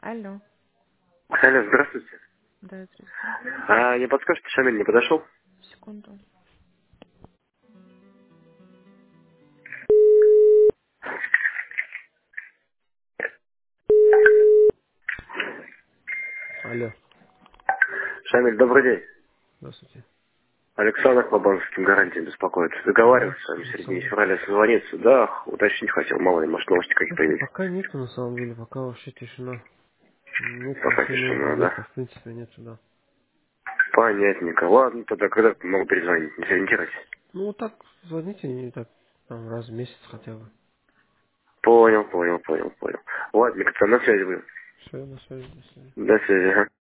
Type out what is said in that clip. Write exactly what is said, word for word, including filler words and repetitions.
Алло. Алло, здравствуйте. Да, здравствуйте. А не подскажете, Шамиль не подошел? Секунду. Алло. Шамиль, добрый день. Здравствуйте. Александр по банковским гарантиям беспокоит. Да, Договаривался с вами в середине Александр. февраля созвониться. Да, уточнить хотел, мало ли, может, новости какие Слушайте, появились. пока нету на самом деле, пока вообще тишина. Нет Пока ничего нового, тишина, да? нету, в принципе, нету, да. Понятненько. Ладно, тогда когда могу перезвонить, не сориентируйтесь. Ну вот так, звоните мне так, там, раз в месяц хотя бы. Понял, понял, понял, понял. Ладненько, тогда на связи будем. Все, на связи, до свидания. До связи, ага.